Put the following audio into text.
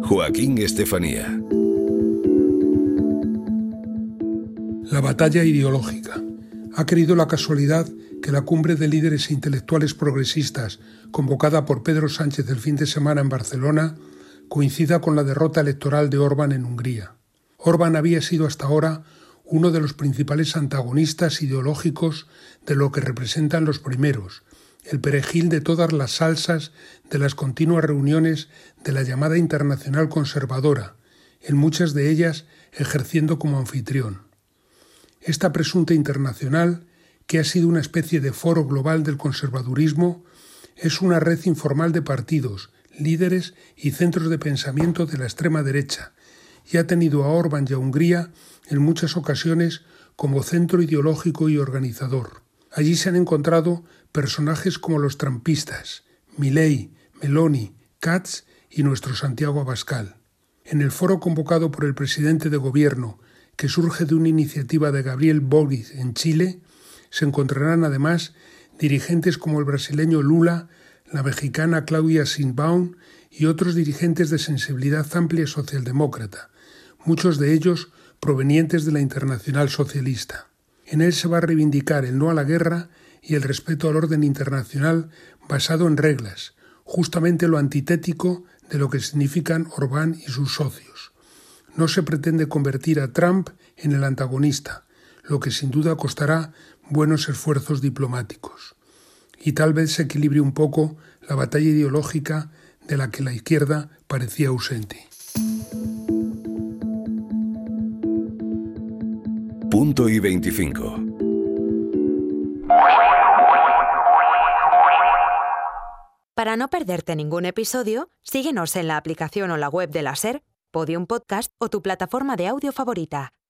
Joaquín Estefanía. La batalla ideológica. Ha querido la casualidad que la cumbre de líderes intelectuales progresistas, convocada por Pedro Sánchez el fin de semana en Barcelona, coincida con la derrota electoral de Orbán en Hungría. Orbán había sido hasta ahora uno de los principales antagonistas ideológicos de lo que representan los primeros, el perejil de todas las salsas de las continuas reuniones de la llamada Internacional Conservadora, en muchas de ellas ejerciendo como anfitrión. Esta presunta internacional, que ha sido una especie de foro global del conservadurismo, es una red informal de partidos, líderes y centros de pensamiento de la extrema derecha, y ha tenido a Orbán y a Hungría en muchas ocasiones como centro ideológico y organizador. Allí se han encontrado personajes como los trampistas, Milei, Meloni, Katz y nuestro Santiago Abascal. En el foro convocado por el presidente de gobierno, que surge de una iniciativa de Gabriel Boric en Chile, se encontrarán además dirigentes como el brasileño Lula, la mexicana Claudia Sheinbaum y otros dirigentes de sensibilidad amplia socialdemócrata, muchos de ellos provenientes de la Internacional Socialista. En él se va a reivindicar el no a la guerra y el respeto al orden internacional basado en reglas, justamente lo antitético de lo que significan Orbán y sus socios. No se pretende convertir a Trump en el antagonista, lo que sin duda costará buenos esfuerzos diplomáticos. Y tal vez se equilibre un poco la batalla ideológica de la que la izquierda parecía ausente. Punto y 25. Para no perderte ningún episodio, síguenos en la aplicación o la web de la SER, Podium Podcast o tu plataforma de audio favorita.